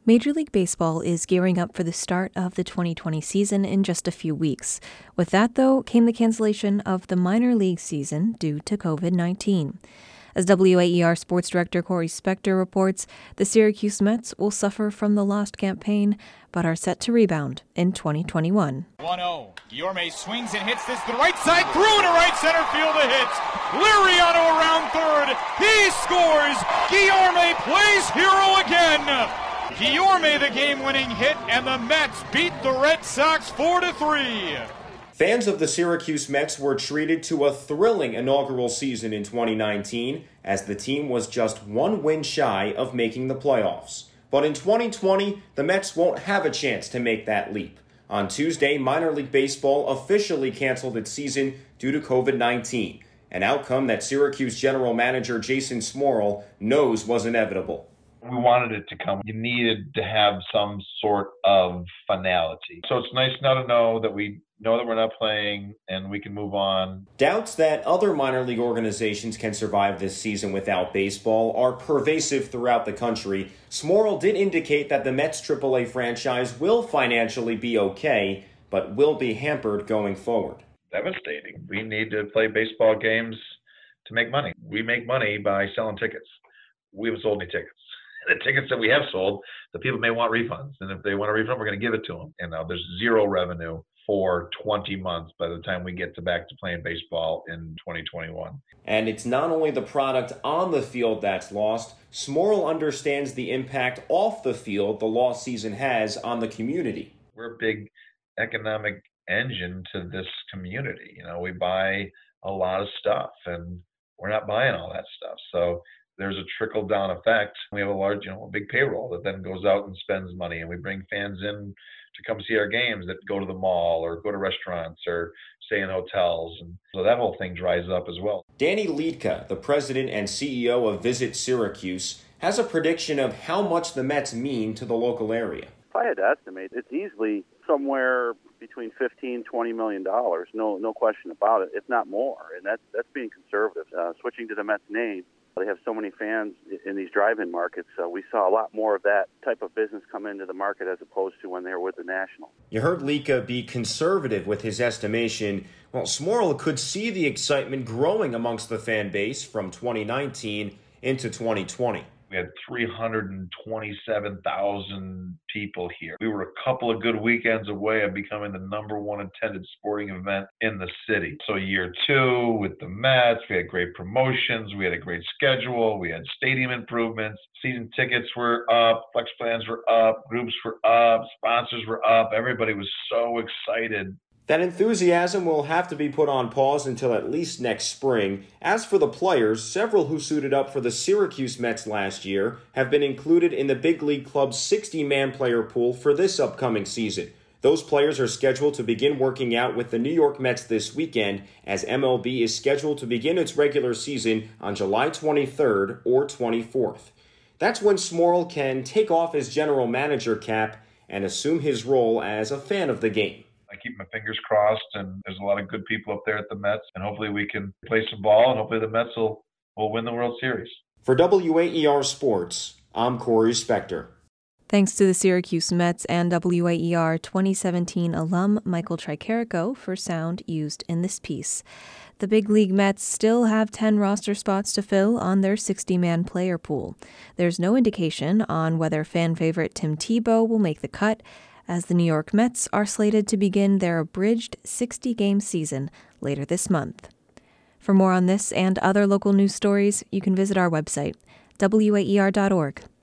Major League Baseball is gearing up for the start of the 2020 season in just a few weeks. With that, though, came the cancellation of the minor league season due to COVID-19. As WAER Sports Director Corey Spector reports, the Syracuse Mets will suffer from the lost campaign, but are set to rebound in 2021. 1-0. Guillorme swings and hits this to the right side, through to right center field, a hit. Liriano around third. He scores. Guillorme plays hero again. Guillorme the game-winning hit, and the Mets beat the Red Sox 4-3. Fans of the Syracuse Mets were treated to a thrilling inaugural season in 2019 as the team was just one win shy of making the playoffs. But in 2020, the Mets won't have a chance to make that leap. On Tuesday, minor league baseball officially canceled its season due to COVID-19, an outcome that Syracuse general manager Jason Smorol knows was inevitable. We wanted it to come. You needed to have some sort of finality. So it's nice now to know that we know that we're not playing and we can move on. Doubts that other minor league organizations can survive this season without baseball are pervasive throughout the country. Smorol did indicate that the Mets AAA franchise will financially be okay, but will be hampered going forward. Devastating. We need to play baseball games to make money. We make money by selling tickets. We haven't sold any tickets. The tickets that we have sold, the people may want refunds. And if they want a refund, we're going to give it to them. And now there's zero revenue for 20 months by the time we get back to playing baseball in 2021. And it's not only the product on the field that's lost. Smorol understands the impact off the field the lost season has on the community. We're a big economic engine to this community. You know, we buy a lot of stuff and we're not buying all that stuff. So there's a trickle-down effect. We have a big payroll that then goes out and spends money, and we bring fans in to come see our games that go to the mall or go to restaurants or stay in hotels. And so that whole thing dries up as well. Danny Liedtke, the president and CEO of Visit Syracuse, has a prediction of how much the Mets mean to the local area. If I had to estimate, it's easily somewhere between $15-20 million. No question about it, if not more. And that's being conservative. Switching to the Mets name, they have so many fans in these drive-in markets. We saw a lot more of that type of business come into the market as opposed to when they were with the National. You heard Liedtke be conservative with his estimation. Well, Smorol could see the excitement growing amongst the fan base from 2019 into 2020. We had 327,000 people here. We were a couple of good weekends away of becoming the number one attended sporting event in the city. So year two with the Mets, we had great promotions, we had a great schedule, we had stadium improvements, season tickets were up, flex plans were up, groups were up, sponsors were up. Everybody was so excited. That enthusiasm will have to be put on pause until at least next spring. As for the players, several who suited up for the Syracuse Mets last year have been included in the Big League Club's 60-man player pool for this upcoming season. Those players are scheduled to begin working out with the New York Mets this weekend, as MLB is scheduled to begin its regular season on July 23rd or 24th. That's when Smorol can take off his general manager cap and assume his role as a fan of the game. I keep my fingers crossed, and there's a lot of good people up there at the Mets, and hopefully we can play some ball, and hopefully the Mets will win the World Series. For WAER Sports, I'm Corey Spector. Thanks to the Syracuse Mets and WAER 2017 alum Michael Tricarico for sound used in this piece. The Big League Mets still have 10 roster spots to fill on their 60-man player pool. There's no indication on whether fan favorite Tim Tebow will make the cut, as the New York Mets are slated to begin their abridged 60-game season later this month. For more on this and other local news stories, you can visit our website, waer.org.